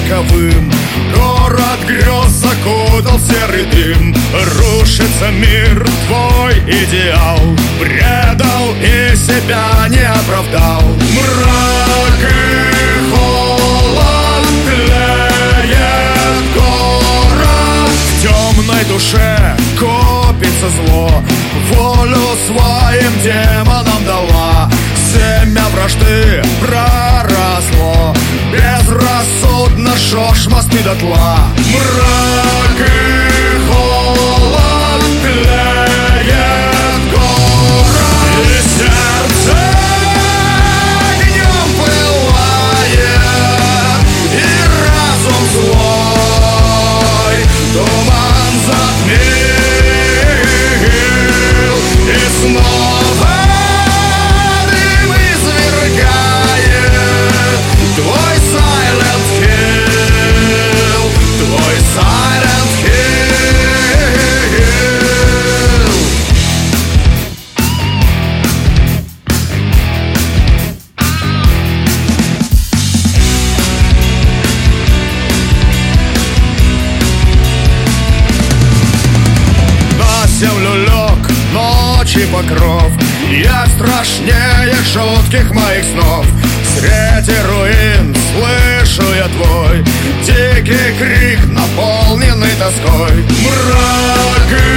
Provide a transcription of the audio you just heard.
роковым. Город грез закутал серый дым. Рушится мир, твой идеал. Предал и себя не оправдал. Мрак и холод, тлеет город. В темной душе копится зло. Волю своим демонам дала. Семя вражды проросло. Безрассудно жжешь мосты дотла. Мрак и холод, тлеет город. И сердце огнем пылает, и разум злой туман затмил. И снова дым извергает твой Silent Hill, твой Silent Hill. На землю лег ночи покров. Я страшнее жутких моих снов. Среди руин слышу я твой дикий крик, наполненный тоской. Мрак и